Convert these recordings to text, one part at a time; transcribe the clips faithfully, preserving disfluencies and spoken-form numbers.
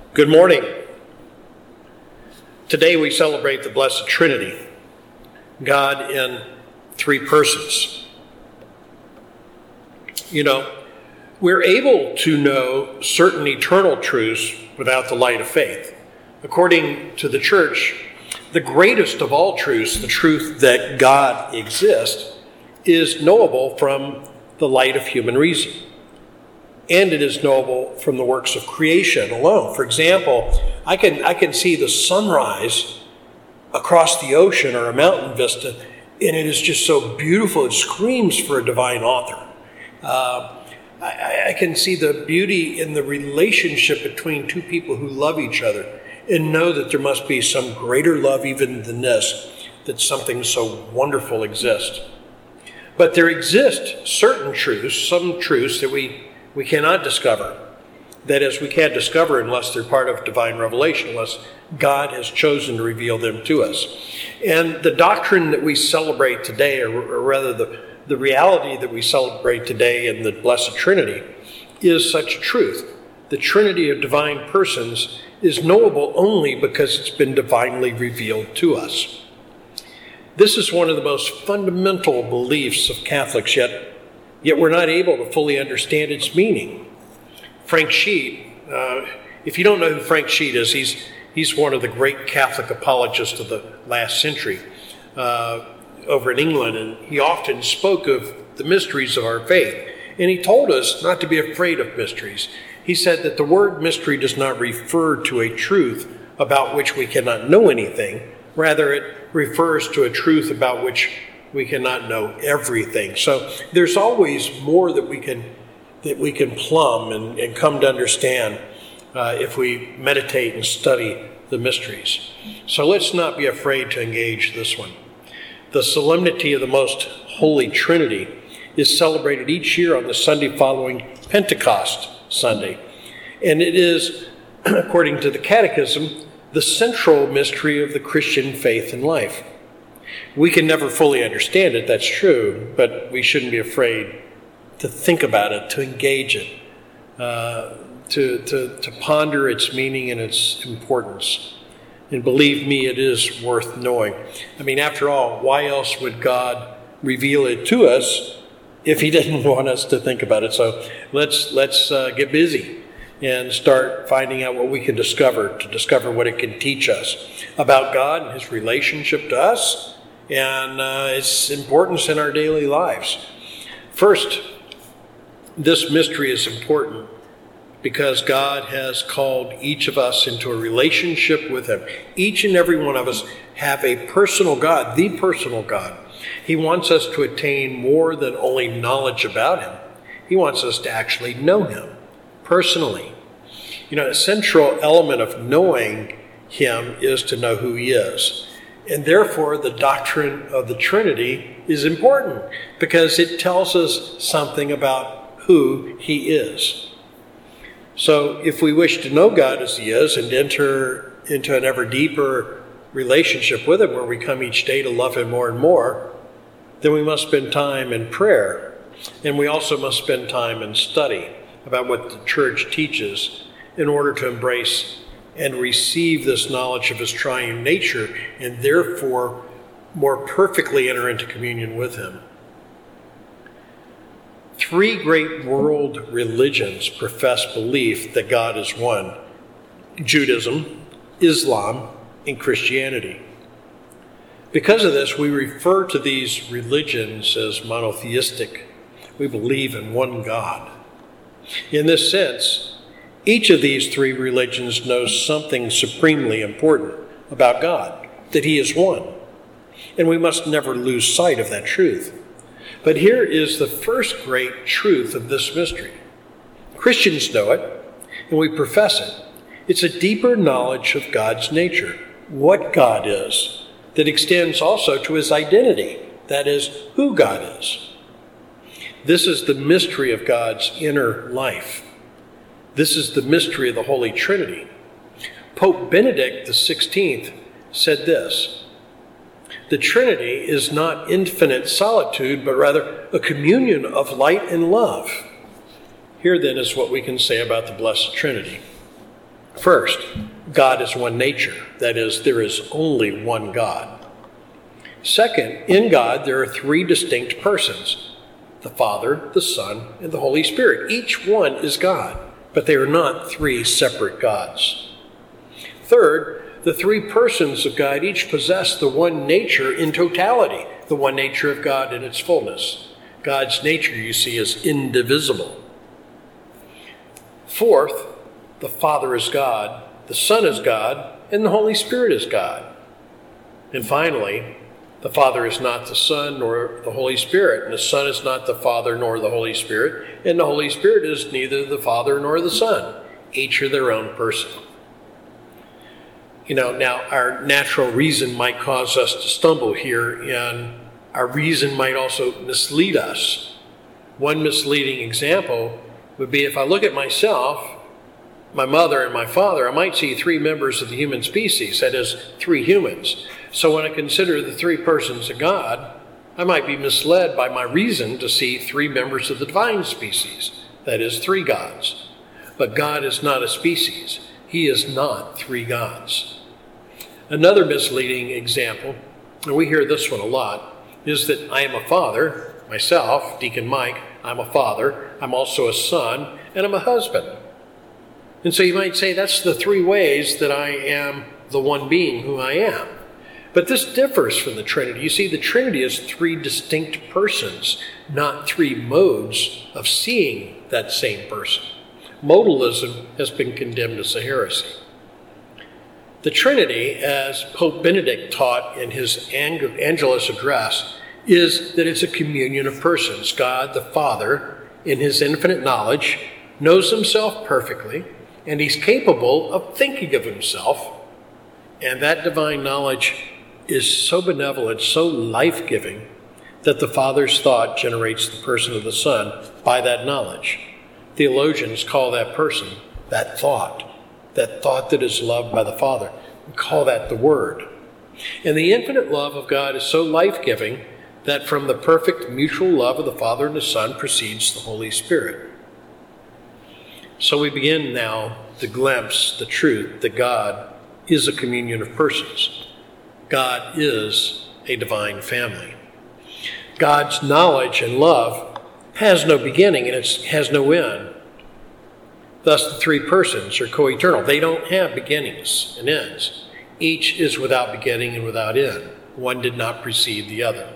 Good morning. Today we celebrate the Blessed Trinity, God in three persons. You know, we're able to know certain eternal truths without the light of faith. According to the church, the greatest of all truths, the truth that God exists, is knowable from the light of human reason. And it is knowable from the works of creation alone. For example, I can I can see the sunrise across the ocean or a mountain vista, and it is just so beautiful. It screams for a divine author. Uh, I, I can see the beauty in the relationship between two people who love each other and know that there must be some greater love even than this, that something so wonderful exists. But there exist certain truths, some truths that we we cannot discover. That is, we can't discover unless they're part of divine revelation, unless God has chosen to reveal them to us. And the doctrine that we celebrate today, or, or rather the, the reality that we celebrate today in the Blessed Trinity, is such truth. The Trinity of divine persons is knowable only because it's been divinely revealed to us. This is one of the most fundamental beliefs of Catholics, yet Yet we're not able to fully understand its meaning. Frank Sheet, uh, if you don't know who Frank Sheet is, he's he's one of the great Catholic apologists of the last century uh, over in England, and he often spoke of the mysteries of our faith. And he told us not to be afraid of mysteries. He said that the word mystery does not refer to a truth about which we cannot know anything. Rather, it refers to a truth about which we cannot know everything. So there's always more that we can that we can plumb and, and come to understand uh, if we meditate and study the mysteries. So let's not be afraid to engage this one. The solemnity of the Most Holy Trinity is celebrated each year on the Sunday following Pentecost Sunday. And it is, according to the Catechism, the central mystery of the Christian faith and life. We can never fully understand it, that's true, but we shouldn't be afraid to think about it, to engage it, uh, to, to, to ponder its meaning and its importance. And believe me, it is worth knowing. I mean, after all, why else would God reveal it to us if he didn't want us to think about it? So let's, let's uh, get busy and start finding out what we can discover, to discover what it can teach us about God and his relationship to us, and uh, its importance in our daily lives. First, this mystery is important because God has called each of us into a relationship with him. Each and every one of us have a personal God, the personal God. He wants us to attain more than only knowledge about him. He wants us to actually know him personally. You know, a central element of knowing him is to know who he is. And therefore, the doctrine of the Trinity is important because it tells us something about who he is. So if we wish to know God as he is and enter into an ever deeper relationship with him where we come each day to love him more and more, then we must spend time in prayer. And we also must spend time in study about what the church teaches in order to embrace and receive this knowledge of his triune nature, and therefore more perfectly enter into communion with him. Three great world religions profess belief that God is one: Judaism, Islam, and Christianity. Because of this, we refer to these religions as monotheistic. We believe in one God. In this sense, each of these three religions knows something supremely important about God, that he is one. And we must never lose sight of that truth. But here is the first great truth of this mystery. Christians know it, and we profess it. It's a deeper knowledge of God's nature, what God is, that extends also to his identity, that is, who God is. This is the mystery of God's inner life. This is the mystery of the Holy Trinity. Pope Benedict the sixteenth said this: the Trinity is not infinite solitude, but rather a communion of light and love. Here then is what we can say about the Blessed Trinity. First, God is one nature. That is, there is only one God. Second, in God there are three distinct persons: the Father, the Son, and the Holy Spirit. Each one is God, but they are not three separate gods. Third, the three persons of God each possess the one nature in totality, the one nature of God in its fullness. God's nature, you see, is indivisible. Fourth, the Father is God, the Son is God, and the Holy Spirit is God. And finally, the Father is not the Son nor the Holy Spirit, and the Son is not the Father nor the Holy Spirit, and the Holy Spirit is neither the Father nor the Son. Each are their own person. You know, now our natural reason might cause us to stumble here, and our reason might also mislead us. One misleading example would be if I look at myself, my mother and my father, I might see three members of the human species, that is, three humans. So when I consider the three persons of God, I might be misled by my reason to see three members of the divine species, that is, three gods. But God is not a species. He is not three gods. Another misleading example, and we hear this one a lot, is that I am a father, myself, Deacon Mike, I'm a father, I'm also a son, and I'm a husband. And so you might say that's the three ways that I am the one being who I am. But this differs from the Trinity. You see, the Trinity is three distinct persons, not three modes of seeing that same person. Modalism has been condemned as a heresy. The Trinity, as Pope Benedict taught in his Angelus address, is that it's a communion of persons. God the Father, in his infinite knowledge, knows himself perfectly, and he's capable of thinking of himself. And that divine knowledge is so benevolent, so life-giving, that the Father's thought generates the person of the Son by that knowledge. Theologians call that person, that thought, that thought that is loved by the Father. We call that the Word. And the infinite love of God is so life-giving that from the perfect mutual love of the Father and the Son proceeds the Holy Spirit. So we begin now to glimpse the truth that God is a communion of persons. God is a divine family. God's knowledge and love has no beginning and it has no end. Thus, the three persons are co-eternal. They don't have beginnings and ends. Each is without beginning and without end. One did not precede the other.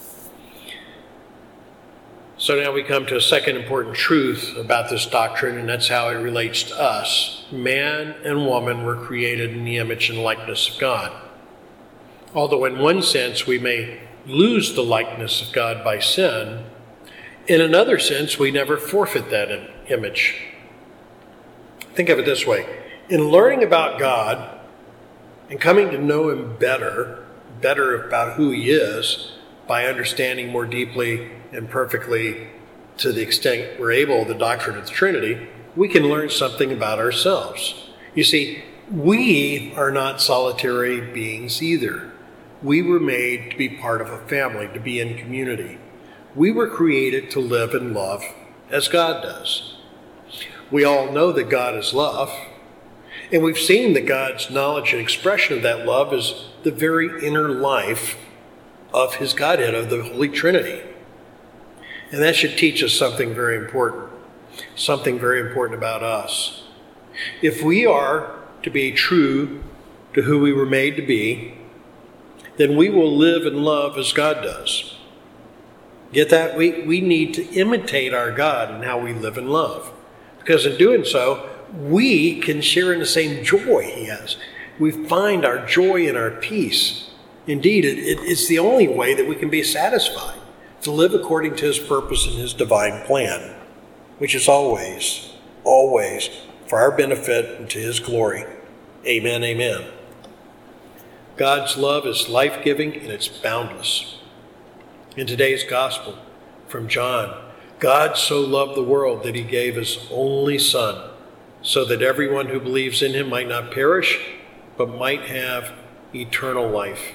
So now we come to a second important truth about this doctrine, and that's how it relates to us. Man and woman were created in the image and likeness of God. Although in one sense we may lose the likeness of God by sin, in another sense we never forfeit that image. Think of it this way. In learning about God and coming to know him better, better about who he is, by understanding more deeply and perfectly, to the extent we're able, the doctrine of the Trinity, we can learn something about ourselves. You see, we are not solitary beings either. We were made to be part of a family, to be in community. We were created to live and love as God does. We all know that God is love, and we've seen that God's knowledge and expression of that love is the very inner life of his Godhead, of the Holy Trinity. And that should teach us something very important, something very important about us. If we are to be true to who we were made to be, then we will live and love as God does. Get that? We, we need to imitate our God in how we live and love. Because in doing so, we can share in the same joy he has. We find our joy and our peace. Indeed, it, it, it's the only way that we can be satisfied, to live according to his purpose and his divine plan, which is always, always for our benefit and to his glory. Amen, amen. God's love is life-giving and it's boundless. In today's gospel from John, God so loved the world that he gave his only Son, so that everyone who believes in him might not perish, but might have eternal life.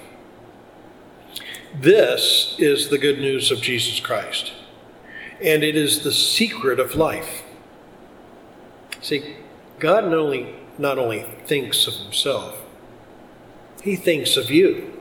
This is the good news of Jesus Christ, and it is the secret of life. See, God not only not only thinks of himself, he thinks of you.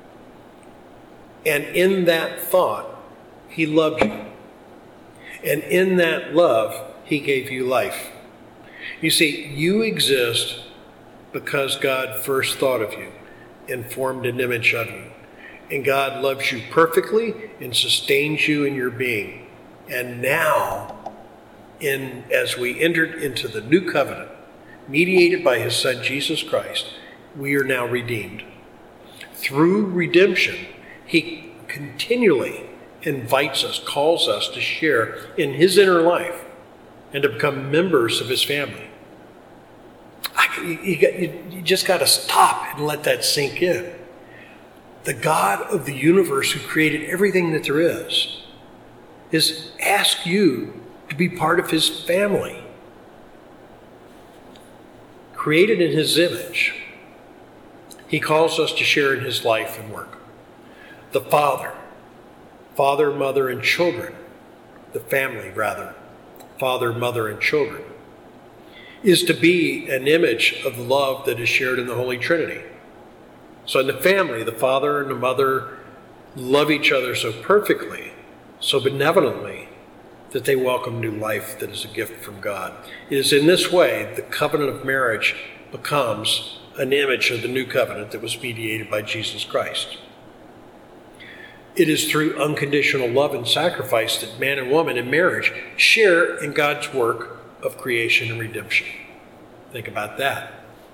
And in that thought, he loved you. And in that love, he gave you life. You see, you exist because God first thought of you and formed an image of you. And God loves you perfectly and sustains you in your being. And now, in as we entered into the new covenant, mediated by his Son, Jesus Christ, we are now redeemed. Through redemption, he continually invites us, calls us to share in his inner life and to become members of his family. I, you, you, got, you, you just got to stop and let that sink in. The God of the universe who created everything that there is is asked you to be part of his family. Created in his image, he calls us to share in his life and work. The Father, father, mother, and children, the family rather, father, mother, and children, is to be an image of the love that is shared in the Holy Trinity. So in the family, the father and the mother love each other so perfectly, so benevolently, that they welcome new life that is a gift from God. It is in this way the covenant of marriage becomes an image of the new covenant that was mediated by Jesus Christ. It is through unconditional love and sacrifice that man and woman in marriage share in God's work of creation and redemption. Think about that.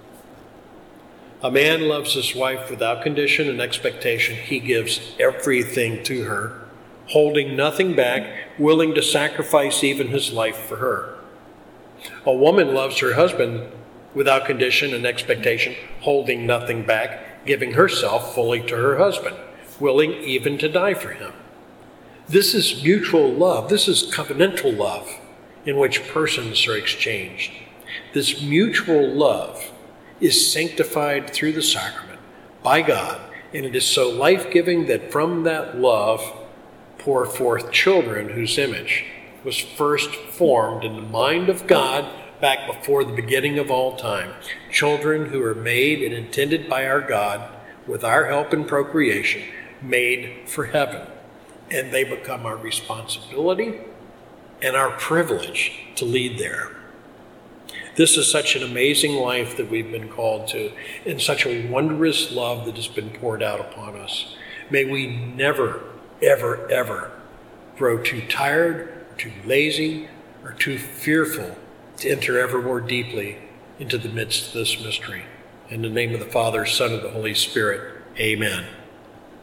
A man loves his wife without condition and expectation. He gives everything to her, holding nothing back, willing to sacrifice even his life for her. A woman loves her husband without condition and expectation, holding nothing back, giving herself fully to her husband, willing even to die for him. This is mutual love. This is covenantal love in which persons are exchanged. This mutual love is sanctified through the sacrament by God, and it is so life-giving that from that love pour forth children whose image was first formed in the mind of God back before the beginning of all time. Children who are made and intended by our God with our help in procreation, made for heaven. And they become our responsibility and our privilege to lead there. This is such an amazing life that we've been called to, and such a wondrous love that has been poured out upon us. May we never, ever, ever grow too tired, or too lazy, or too fearful to enter ever more deeply into the midst of this mystery. In the name of the Father, Son, and the Holy Spirit, amen.